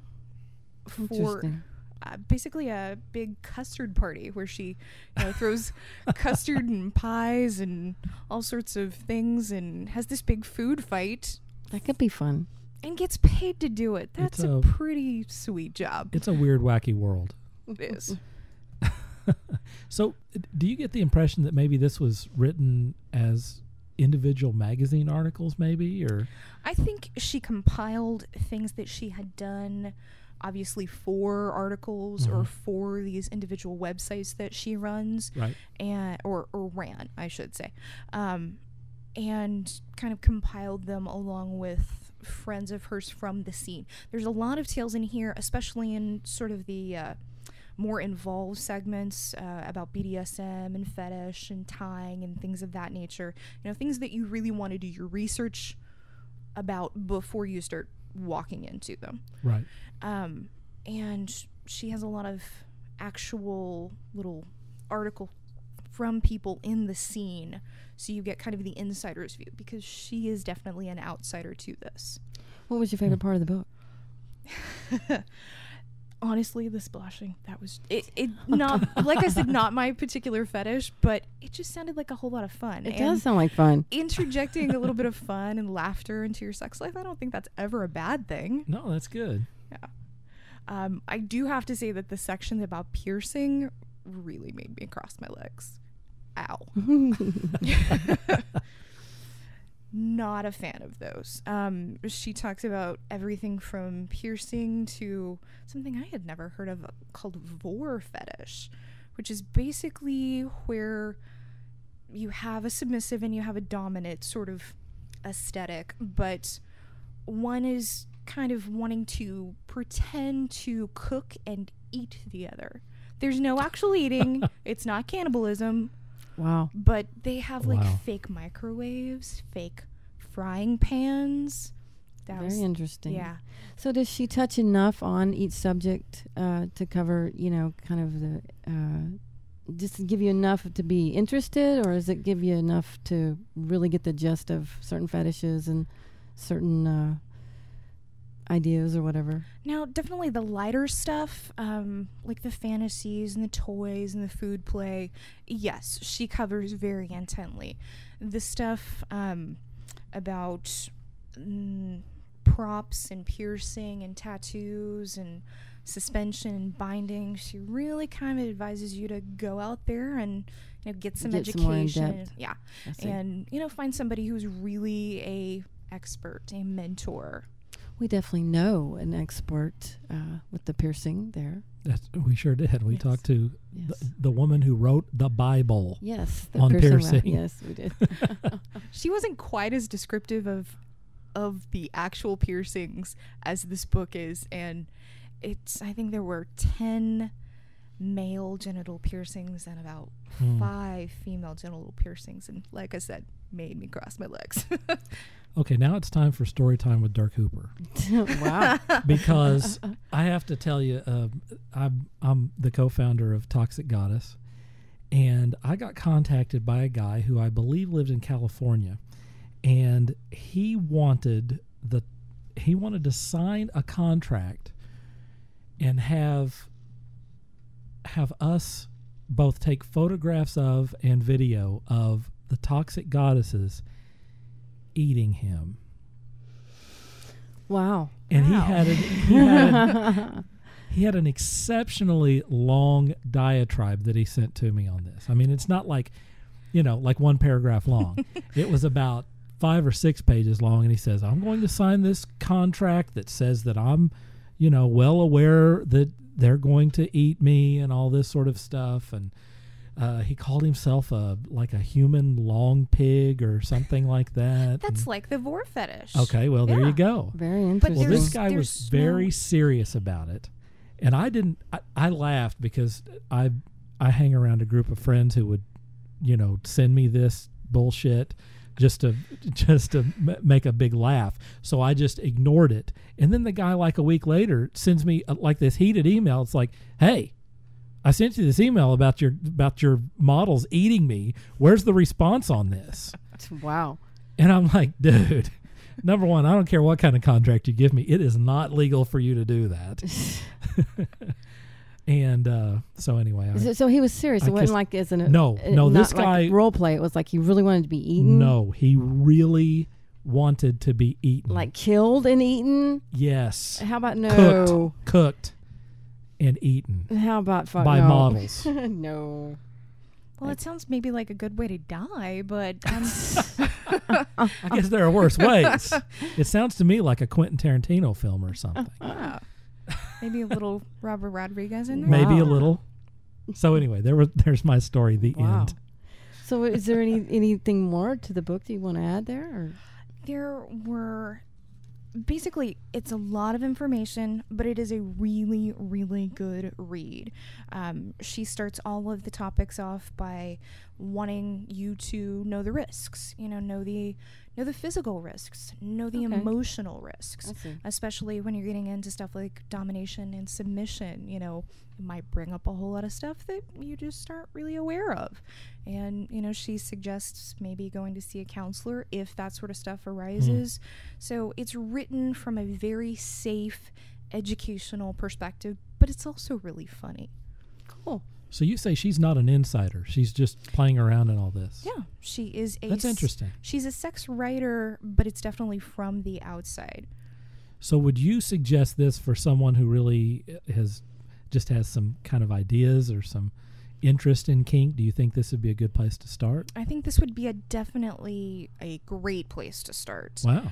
basically a big custard party where she throws custard and pies and all sorts of things and has this big food fight. That could be fun. And gets paid to do it. That's a pretty sweet job. It's a weird, wacky world. It is. So, do you get the impression that maybe this was written as individual magazine articles, maybe? Or I think she compiled things that she had done, obviously for articles or for these individual websites that she runs, right? And or ran, I should say, and kind of compiled them along with friends of hers from the scene. There's a lot of tales in here, especially in sort of the more involved segments about BDSM and fetish and tying and things of that nature. Things that you really want to do your research about before you start walking into them. Right. And she has a lot of actual little article from people in the scene, so you get kind of the insider's view, because she is definitely an outsider to this. What was your favorite part of the book? Honestly, the splashing. That was it not like I said, not my particular fetish, but it just sounded like a whole lot of fun. It does sound like fun. Interjecting a little bit of fun and laughter into your sex life, I don't think that's ever a bad thing. No, that's good. Yeah. I do have to say that the section about piercing really made me cross my legs. Ow. Not a fan of those. She talks about everything from piercing to something I had never heard of called vor fetish, which is basically where you have a submissive and you have a dominant sort of aesthetic, but one is kind of wanting to pretend to cook and eat the other. There's no actual eating. It's not cannibalism. Wow. But they have like Wow. fake microwaves, fake frying pans. Very interesting. Yeah. So does she touch enough on each subject to cover, kind of the, just to give you enough to be interested, or does it give you enough to really get the gist of certain fetishes and certain ideas or whatever? Now, definitely the lighter stuff, like the fantasies and the toys and the food play, yes, she covers very intently. The stuff about props and piercing and tattoos and suspension and binding, she really kind of advises you to go out there and get some education. Yeah. And find somebody who's really a expert, a mentor. We definitely know an expert with the piercing there. We sure did. We talked to the woman who wrote the Bible. Yes, on piercing. Yes, we did. She wasn't quite as descriptive of the actual piercings as this book is, and I think there were 10 male genital piercings and about 5 female genital piercings, and like I said, made me cross my legs. Okay, now it's time for story time with Dirk Hooper. Wow. Because I have to tell you, I'm the co-founder of Toxic Goddess, and I got contacted by a guy who I believe lived in California, and he wanted to sign a contract and have us both take photographs of and video of the Toxic Goddesses eating him. Wow. And he had an exceptionally long diatribe that he sent to me on this. I mean, it's not like, like one paragraph long. It was about 5 or 6 pages long, and he says, I'm going to sign this contract that says that I'm, well aware that they're going to eat me and all this sort of stuff. And he called himself a human long pig or something like that. That's like the vor fetish. Okay, well, there you go. Very interesting. Well, this guy was very serious about it. And I laughed because I hang around a group of friends who would, send me this bullshit just to make a big laugh. So I just ignored it. And then the guy, like a week later, sends me like this heated email. It's like, hey, I sent you this email about your models eating me. Where's the response on this? Wow. And I'm like, dude, number one, I don't care what kind of contract you give me. It is not legal for you to do that. And so anyway. So he was serious. It wasn't like as an... No, this guy... Like role play. It was like he really wanted to be eaten? No, he really wanted to be eaten. Like killed and eaten? Yes. How about no? Cooked and eaten. How about... by models. No. Well, it sounds maybe like a good way to die, but... I guess there are worse ways. It sounds to me like a Quentin Tarantino film or something. Maybe a little Robert Rodriguez in there? Maybe a little. So anyway, there's my story, the end. So is there anything more to the book that you want to add there? Or? There were... Basically, it's a lot of information, but it is a really, really good read. She starts all of the topics off by wanting you to know the risks, know the physical risks, know the emotional risks, especially when you're getting into stuff like domination and submission. It might bring up a whole lot of stuff that you just aren't really aware of. And, she suggests maybe going to see a counselor if that sort of stuff arises. So it's written from a very safe, educational perspective, but it's also really funny. Cool. So you say she's not an insider. She's just playing around in all this. Yeah, she is That's interesting. She's a sex writer, but it's definitely from the outside. So would you suggest this for someone who really has some kind of ideas or some interest in kink? Do you think this would be a good place to start? I think this would be definitely a great place to start. Wow.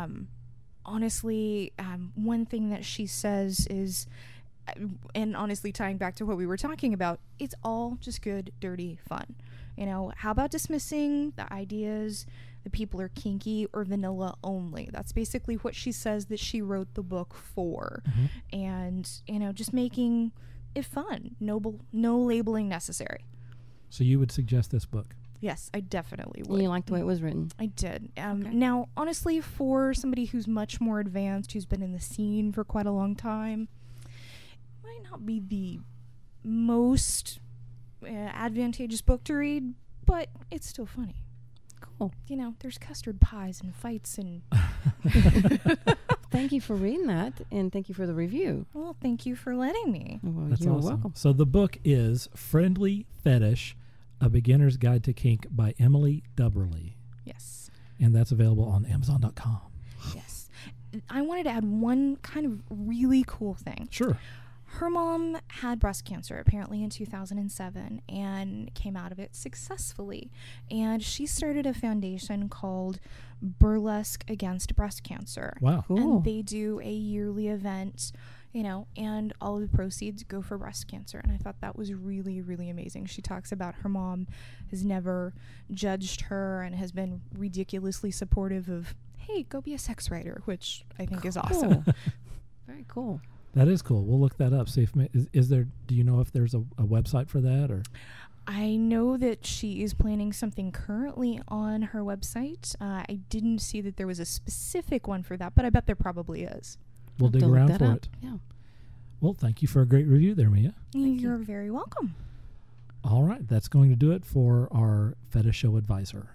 Honestly, one thing that she says is, and honestly tying back to what we were talking about, it's all just good, dirty fun. How about dismissing the ideas that people are kinky or vanilla only? That's basically what she says that she wrote the book for. Mm-hmm. And, just making it fun. No labeling necessary. So you would suggest this book? Yes, I definitely would. You liked the way it was written? I did. Now, honestly, for somebody who's much more advanced, who's been in the scene for quite a long time, it might not be the most advantageous book to read, but it's still funny. Cool. There's custard pies and fights and... Thank you for reading that, and thank you for the review. Well, thank you for letting me. Well, That's you're awesome. welcome. So the book is Friendly Fetish, A Beginner's Guide to Kink by Emily Dubberly. Yes. And that's available on Amazon.com. Yes. I wanted to add one kind of really cool thing. Sure. Her mom had breast cancer apparently in 2007 and came out of it successfully. And she started a foundation called Burlesque Against Breast Cancer. Wow. Cool. And they do a yearly event, and all of the proceeds go for breast cancer. And I thought that was really, really amazing. She talks about her mom has never judged her and has been ridiculously supportive of, hey, go be a sex writer, which I think is awesome. Very cool. That is cool. We'll look that up. See if is there. Do you know if there's a website for that or? I know that she is planning something currently on her website. I didn't see that there was a specific one for that, but I bet there probably is. We'll dig around for it. Yeah. Well, thank you for a great review there, Mia. You're very welcome. All right, that's going to do it for our Fetish Show Advisor.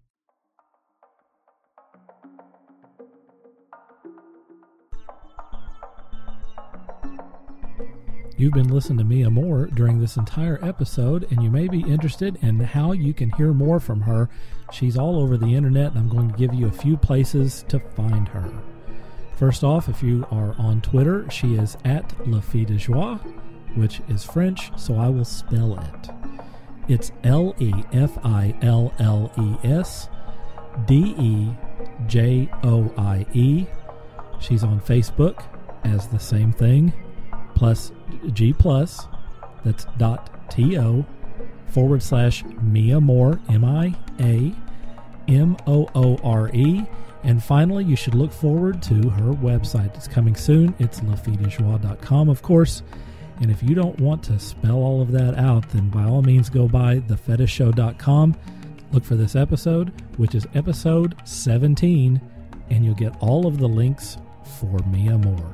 You've been listening to Mia Moore during this entire episode, and you may be interested in how you can hear more from her. She's all over the internet, and I'm going to give you a few places to find her. First off, if you are on Twitter, she is at La Fille de Joie, which is French, so I will spell it. It's LEFILLESDEJOIE. She's on Facebook as the same thing, plus G+, that's .to/Mia Moore, MIAMOORE. And finally, you should look forward to her website. It's coming soon. It's lafilledejoie.com, of course. And if you don't want to spell all of that out, then by all means go by thefetishshow.com. Look for this episode, which is episode 17, and you'll get all of the links for Mia Moore.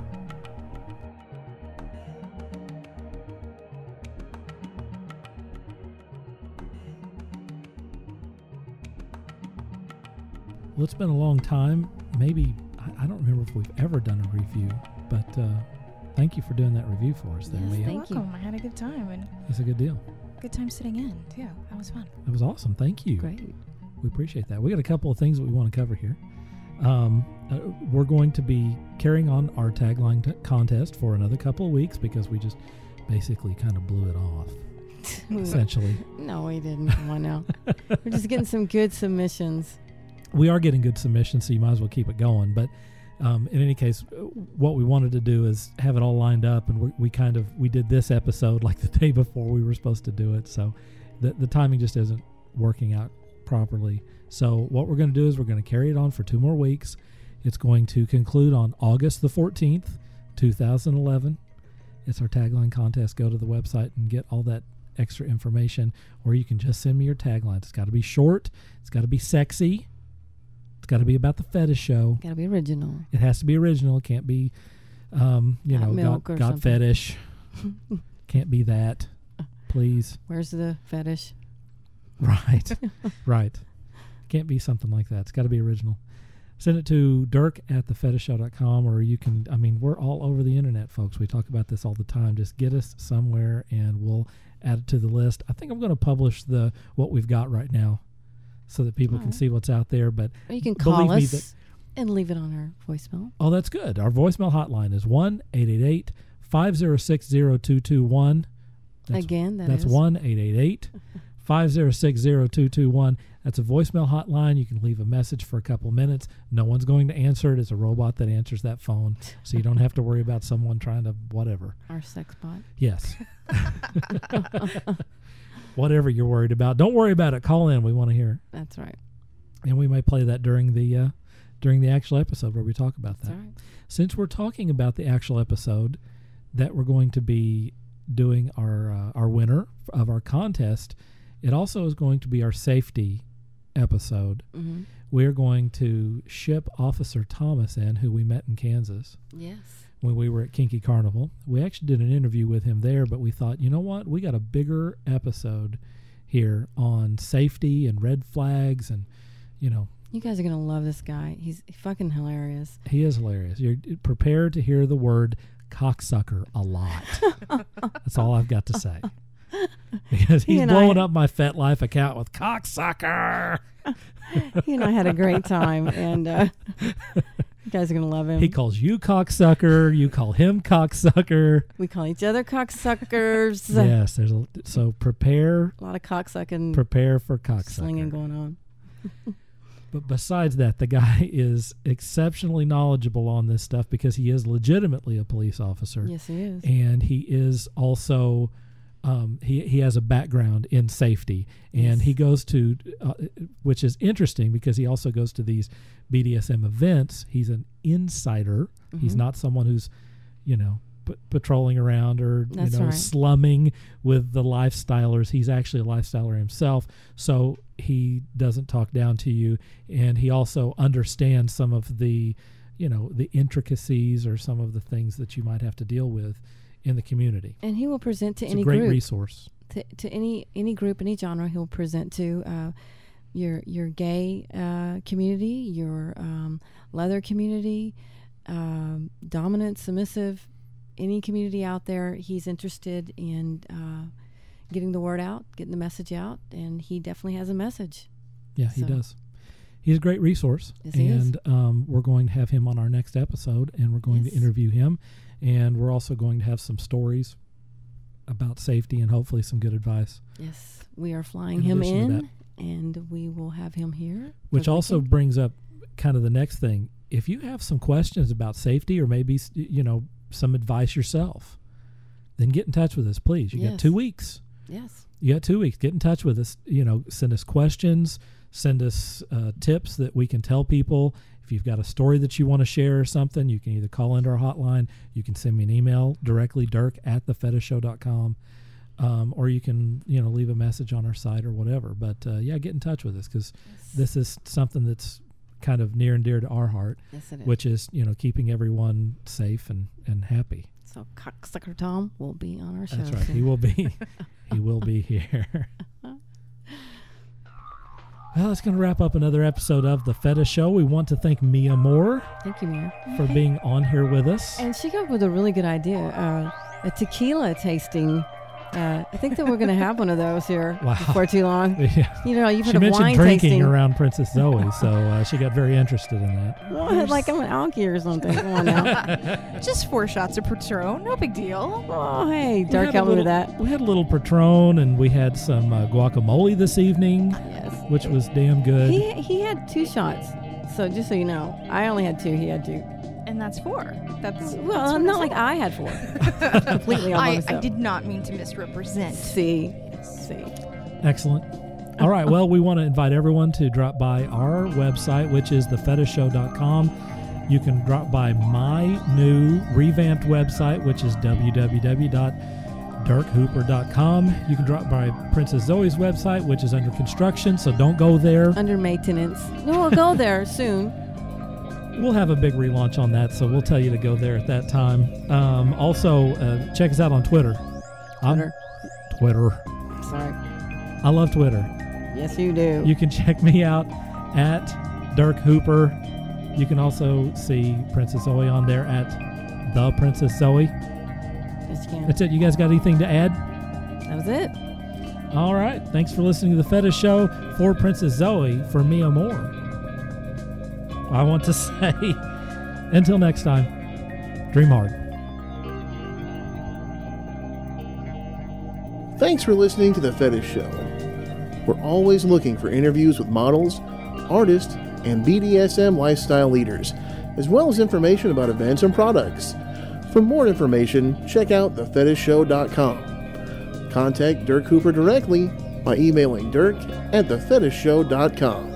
Well, it's been a long time. Maybe, I don't remember if we've ever done a review, but thank you for doing that review for us there, Yes, Mia. thank you. Welcome. I had a good time and That's a good deal. good time sitting in too. That was fun. That was awesome. Thank you. Great. We appreciate that. We got a couple of things that we want to cover here. We're going to be carrying on our tagline contest for another couple of weeks because we just basically kind of blew it off, essentially. No, we didn't. Come on now. We're just getting some good submissions. We are getting good submissions, so you might as well keep it going. But in any case, what we wanted to do is have it all lined up, and we did this episode like the day before we were supposed to do it, so the timing just isn't working out properly. So what we're going to do is we're going to carry it on for 2 more weeks. It's going to conclude on August the 14th, 2011. It's our tagline contest. Go to the website and get all that extra information, or you can just send me your tagline. It's got to be short. It's got to be sexy. It's got to be about the fetish show. Got to be original. It has to be original. It can't be, milk or God something. fetish. Can't be that. Please. Where's the fetish? Right. Right. Can't be something like that. It's got to be original. Send it to dirk@thefetishshow.com, or you can, we're all over the internet, folks. We talk about this all the time. Just get us somewhere and we'll add it to the list. I think I'm going to publish what we've got right now so that people can see what's out there. But Or you can call believe me us and leave it on our voicemail. Oh, that's good. Our voicemail hotline is 1-888-506-0221. Again, that's is 1-888-506-0221. That's a voicemail hotline. You can leave a message for a couple of minutes. No one's going to answer it. It's a robot that answers that phone, so you don't have to worry about someone trying to whatever. our sex bot. Yes. Whatever you're worried about. Don't worry about it. Call in. We want to hear. That's right. And we may play that during the actual episode where we talk about that. That's right. Since we're talking about the actual episode that we're going to be doing our winner of our contest, it also is going to be our safety episode. Mm-hmm. We're going to ship Officer Thomas in, who we met in Kansas Yes. when we were at Kinky Carnival. We actually did an interview with him there, but we thought, you know what? We got a bigger episode here on safety and red flags, and you guys are going to love this guy. He's fucking hilarious. he is hilarious. You're prepared to hear the word cocksucker a lot. That's all I've got to say. Because he's blowing up my FetLife account with cocksucker. He and I had a great time, and you guys are going to love him. He calls you cocksucker. You call him cocksucker. We call each other cocksuckers. Yes, so prepare. A lot of cocksucking, Prepare for cocksucker. slinging going on. But besides that, the guy is exceptionally knowledgeable on this stuff because he is legitimately a police officer. Yes, he is. And he is also, he has a background in safety. And he goes to, which is interesting because he also goes to these BDSM events. He's an insider. Mm-hmm. He's not someone who's, patrolling around or, That's right. slumming with the lifestylers. He's actually a lifestyler himself. So he doesn't talk down to you. And he also understands some of the, the intricacies or some of the things that you might have to deal with in the community. And he will present to It's any a great group. resource. To any group, any genre, he'll present to your gay community, your leather community, dominant, submissive, any community out there. He's interested in getting the word out, getting the message out, and he definitely has a message. Yeah, he So- does. He's a great resource. Yes, he is. And we're going to have him on our next episode, and we're going to Yes. interview him. And we're also going to have some stories about safety and hopefully some good advice. Yes, we are flying In him addition to in, and we will have him here. for Which the also weekend. brings up kind of the next thing. If you have some questions about safety or maybe, some advice yourself, then get in touch with us, please. You got Yes. 2 weeks. Yes. You got 2 weeks. Get in touch with us. Send us questions. Send us tips that we can tell people. If you've got a story that you want to share or something, you can either call into our hotline. You can send me an email directly, dirk@thefetishshow.com. or you can, leave a message on our site or whatever. But get in touch with us, because this is something that's kind of near and dear to our heart. Yes, it is. Which is, keeping everyone safe and happy. So Cocksucker Tom will be on our show. That's right. soon. He will be here. Well, that's going to wrap up another episode of The Fetish Show. We want to thank Mia Moore Thank you, Mia. for being on here with us. And she came up with a really good idea, a tequila tasting. I think that we're going to have one of those here Wow. before too long. Yeah. You've She heard of mentioned wine drinking tasting. around Princess Zoe, so she got very interested in that. What? Like I'm an alky or something. Come on now. Just 4 shots of Patron, no big deal. Oh, hey, We Dark, had a help me with little- that. We had a little Patron, and we had some guacamole this evening, Yes. which was damn good. He had 2 shots. So just so you know, I only had 2. He had 2. And that's 4. That's Well, that's what not I like said. I had 4. Completely all by I myself. did not mean to misrepresent. See. Excellent. All right. Well, we want to invite everyone to drop by our website, which is thefetishshow.com. You can drop by my new revamped website, which is www.dirkhooper.com. You can drop by Princess Zoe's website, which is under construction, so don't go there. Under maintenance. No, we'll go there soon. We'll have a big relaunch on that, so we'll tell you to go there at that time. Also, check us out on Twitter. Twitter. Sorry. I love Twitter. Yes, you do. You can check me out at Dirk Hooper. You can also see Princess Zoe on there at The Princess Zoe. Yes, you can. That's it. You guys got anything to add? That was it. All right. Thanks for listening to The Fetish Show. For Princess Zoe, for Mia Moore, I want to say, until next time, dream hard. Thanks for listening to The Fetish Show. We're always looking for interviews with models, artists, and BDSM lifestyle leaders, as well as information about events and products. For more information, check out thefetishshow.com. Contact Dirk Hooper directly by emailing dirk@thefetishshow.com.